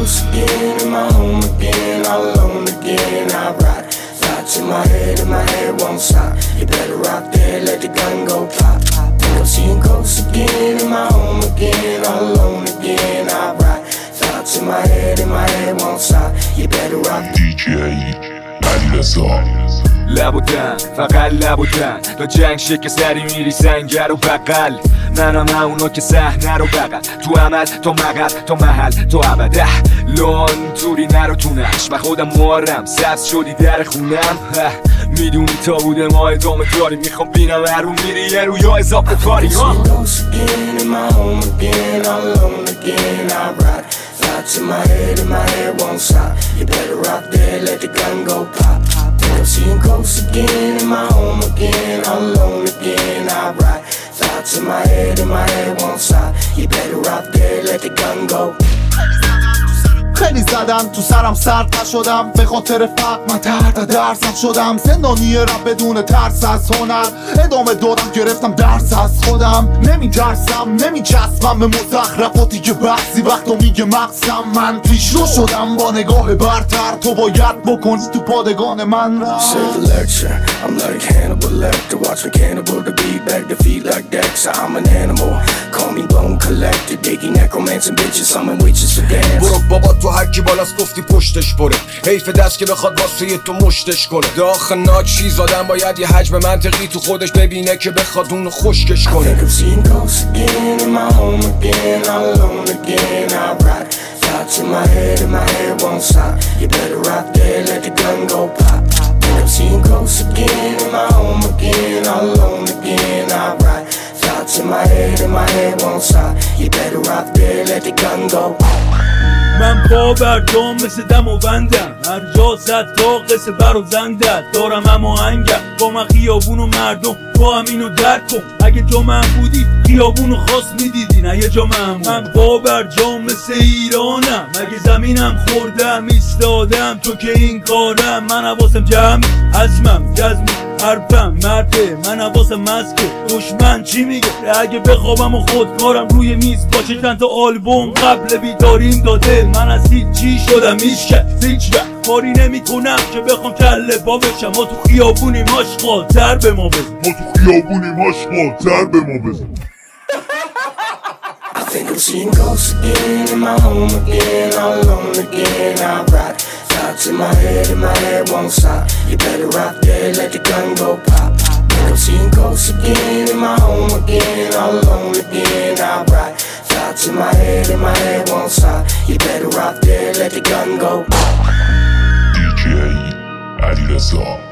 ghost again, in my home again, all alone again. I ride thoughts in my head, and my head won't stop. You better rock there, let the gun go pop. I'm seeing ghosts again, in my home again, all alone again. I ride thoughts in my head, and my head won't stop. You better rock. DJ علیرضا. لبودن فقط لبودن تا جنگ شکل سری میری سنگر و بقل. منم همونو که صحنه رو بغل تو عمل تو مقل تو محل تو ابده لون توری نرو تونش و خودم مارم سبز شدی در خونم. میدونی تا بوده ما ادامه داری میخوام بینم هر رو میری یه رو یا اضافه کاری ها. Thoughts in my head, and my head won't stop. You better rock there, let the gun go pop. I'm seeing ghosts again, in my home again, all alone again. I ride. Thoughts in my head, and my head won't stop. You better rock there, let the gun go. خیلی زدن تو سرم سرد نشدم به خاطر فقر من تحت درسم شدم زندانی رب بدون ترس از هنر ادامه دادم گرفتم درس از خودم نمی ترسم نمی چسبم به مزخرفاتی که بعضی وقتا میگه مقصم من پیشرو شدم با نگاه برتر تو باید بکنی تو پادگان من را Say the lecture, I'm like Hannibal Lecter. Watch me cannibal to be back to feet like Dexter. I'm an animal, call me bone collector. Digging necromancer bitches, summon witches for dance. برو بابا تو هرکی بالاست گفتی پشتش بره حیف دست که بخواد واسه تو مشتش کنه داخل ناچیز آدم باید یه حجم منطقی تو خودش ببینه که بخواد اونو خشکش کنه. I think I'm seeing ghosts again, in my home again, all alone again. I ride thoughts in my head, and my head won't stop. You better rock there, let the gun go pop. Think I'm seeing ghosts again, in my home again, all alone again. I ride thoughts in my head, and my head won't stop. You better rock there, let the gun go. من پا بر جام مثل دم و بندم هر جا زد تا قصه بر و زندت دارم اما هنگم با من خیابون و مردم تو همینو درک کن اگه جا من بودی خیابونو خاص میدیدی نه یه جا من پا بر جام مثل ایرانم مگه زمینم خوردم ایستادم تو که این کارم من حواسم جمع عزمم جزمی حرفم مرده من حواسم مسکه دشمن چی میگه اگه بخوابم و خودکارم روی میز باشه چند تا آلبوم قبل بیداریم داده من از هیچی شدم هیچ وقت کاری نمی کنم که بخوام کله با بشم ما تو خیابونی ماشقا در به ما بزن I think I'm seeing ghosts again, in my home again, all alone again. I ride thoughts in my head, and my head won't stop. You better rock there, let the gun go pop. Think I'm seeing ghosts again, in my home again, all alone again. I ride thoughts in my head, and my head won't stop. You better rock there, let the gun go pop. DJ علیرضا.